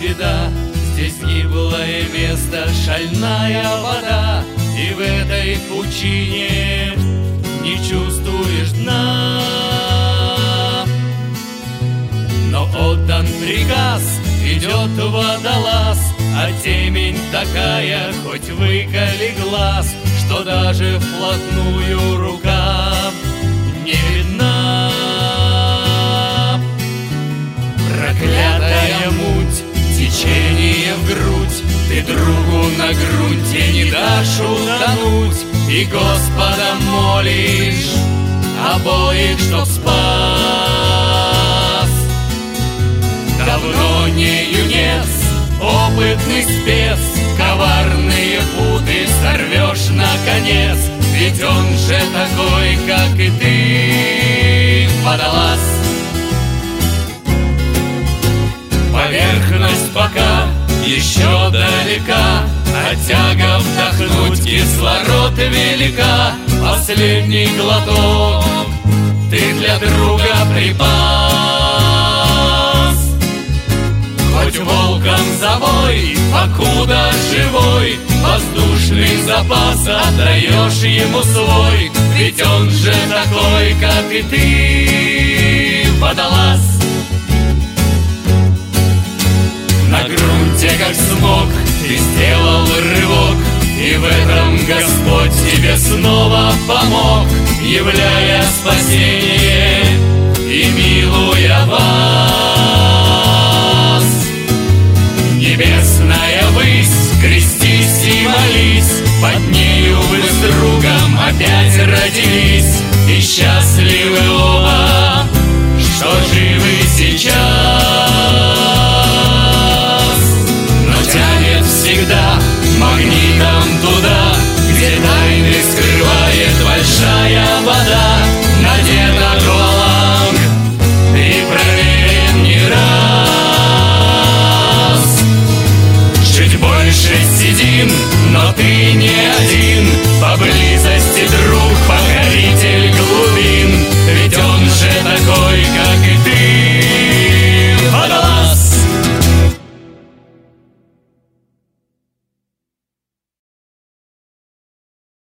беда, здесь гиблое место, шальная вода, и в этой пучине не чувствуешь дна. Но отдан приказ, идет водолаз, а темень такая, хоть выколи глаз, что даже вплотную рука не видна. Проклятая муть, течение в грудь, ты другу на грунте не дашь утонуть, и Господа молишь обоих, чтоб спас. Давно не юнец, опытный спец, коварные путы сорвешь наконец, ведь он же такой, как и ты, водолаз. Поверхность пока еще далека, а тяга вдохнуть кислород велика. Последний глоток ты для друга припас. Хоть волком завой, покуда живой, воздушный запас отдаешь ему свой, ведь он же такой, как и ты, водолаз. На грунте, как смог, ты сделал рывок, и в этом Господь тебе снова помог, являя спасение и милуя вас. Небесная высь, крестись и молись, под нею вы с другом опять родились, и счастливы оба, что живы